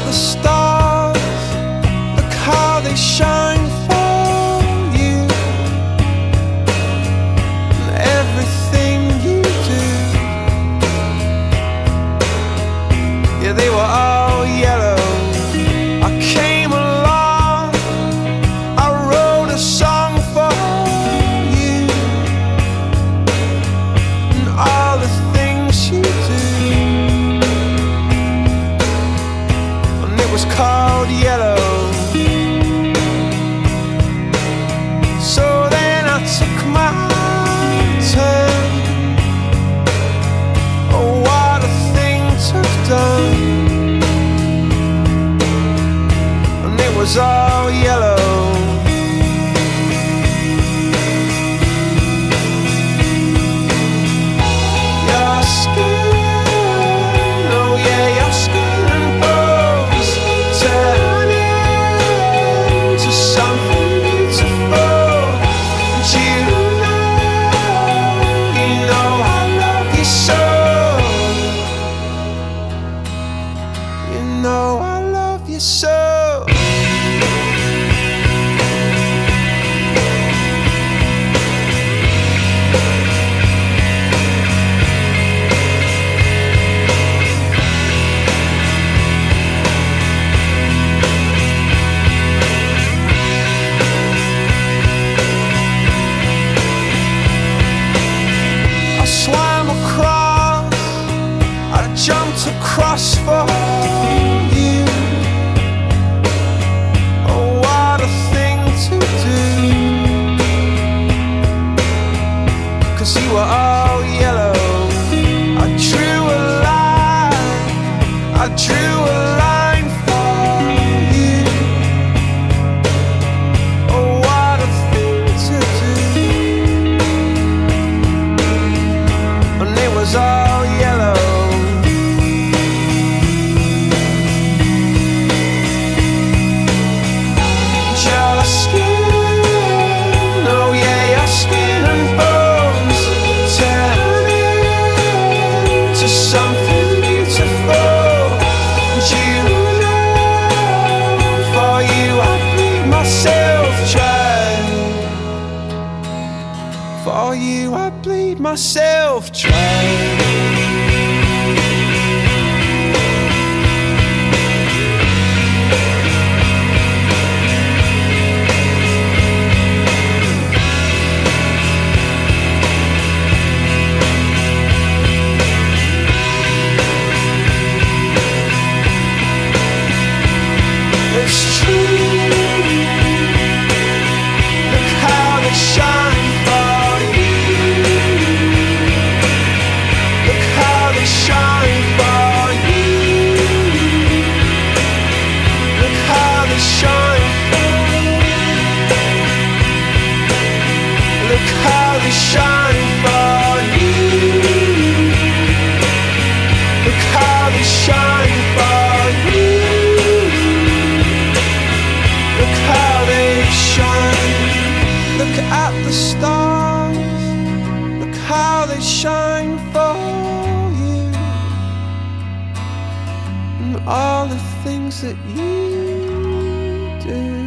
the stars, look how they shine for you, and everything you do. Yeah, they were all yellow. I came along, I wrote a song for you, and all the things you do. It was called Yellow. So then I took my turn. Oh, what a thing to have done. And it was all yellow. Your skin, oh yeah, your skin and bones turn into something beautiful. And you know I love you so. You know I love you so. Swam across, I jumped across for you. Oh, what a thing to do. 'Cause you were all yellow. I drew a line, I drew a line for you. Oh, what a thing to do. And it was all yellow. Your skin, oh yeah, your skin and bones turn into something beautiful. And you know, for you I bleed myself dry. For you I bleed myself dry. It's true. Look how they shine for you. Look how they shine for you. Look how they shine for you. Look how they shine for you. Look how they shine for you. Look how they shine. Look at the stars. Look how they shine for you, and all the things that you do.